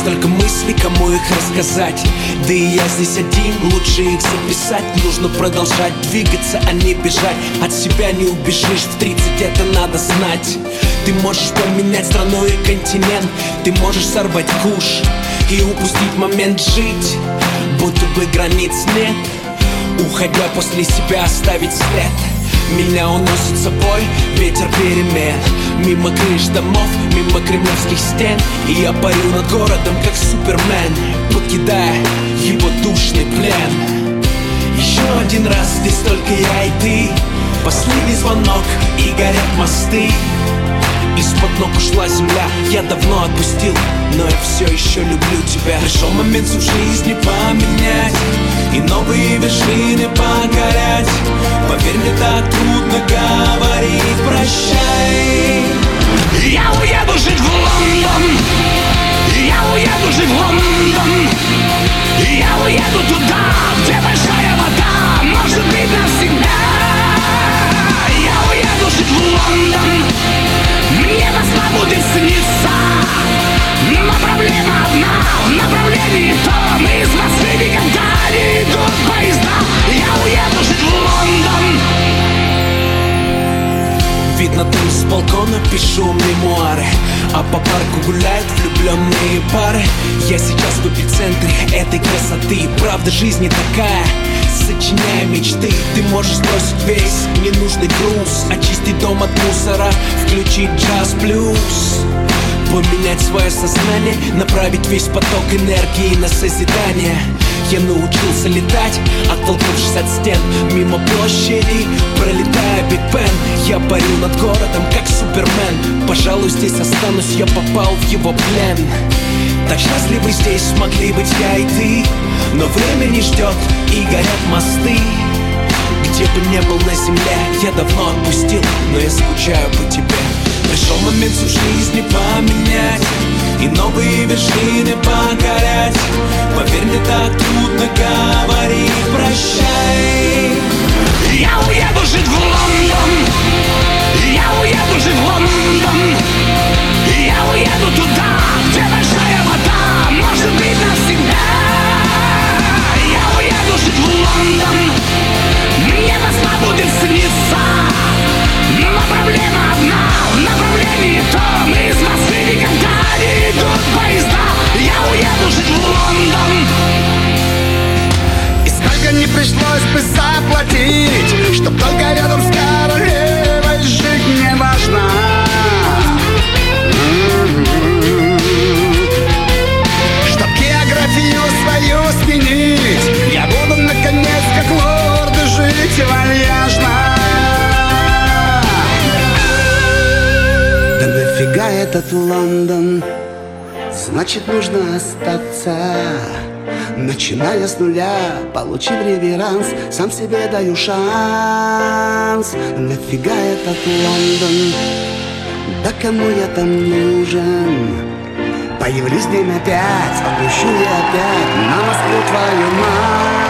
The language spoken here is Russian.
столько мыслей, кому их рассказать? Да и я здесь один, лучше их записать. Нужно продолжать двигаться, а не бежать. От себя не убежишь, в 30 это надо знать. Ты можешь поменять страну и континент. Ты можешь сорвать куш и упустить момент жить, будто бы границ нет. Уходя после себя оставить след. Меня уносит с собой ветер перемен. Мимо крыш домов, мимо кремлевских стен. И я парю над городом, как Супермен, покидая его душный плен. Еще один раз, здесь только я и ты. Последний звонок, и горят мосты. Из-под ног ушла земля, я давно отпустил, но я все еще люблю тебя. Пришел момент всю жизнь поменять и новые вершины покорять. Поверь, мне так трудно говорить прощай. Я уеду жить в Лондон, я уеду жить в Лондон. Я уеду туда, где большая вода, может быть навсегда. Я уеду жить в Лондон. Мне Москва будет сниться, но проблема одна, в направлении том. Из Москвы никогда не идут поезда. Я уеду жить в Лондон. Видно, там с балкона пишу мемуары, а по парку гуляют влюбленные пары. Я сейчас в эпицентре этой красоты. Правда, жизнь не такая, сочиняя мечты. Ты можешь сбросить весь ненужный груз, очистить дом от мусора, включить джаз-блюз, поменять свое сознание, направить весь поток энергии на созидание. Я научился летать, оттолкнувшись от стен, мимо площади, пролетая Биг Бен. Я парю над городом, как Супермен. Пожалуй, здесь останусь, я попал в его плен. Так счастливы здесь смогли быть я и ты, но время не ждет и горят мосты. Где бы не был на земле, я давно отпустил, но я скучаю по тебе. Пришел момент всю жизнь поменять и новые вершины покорять. Поверь, мне так трудно говорить прощай. Я уеду жить в Лондон, я уеду жить в Лондон. Я уеду туда, где большая вода, может быть навсегда. Я уеду жить в Лондон. Мне Москва будет сниться, но проблема одна, в направлении том. Из Москвы никогда не идут поезда. Я уеду жить в Лондон. И сколько не пришлось бы заплатить, чтоб только рядом с королевой жить не важно. Чтоб географию свою сменить, я буду наконец как лорды жить вальяжно. Да нафига этот Лондон? Значит, нужно остаться. Начиная с нуля, получив реверанс, сам себе даю шанс. Нафига этот Лондон? Да кому я там нужен? Появлюсь день опять, отпущу я опять на Москву твою мать.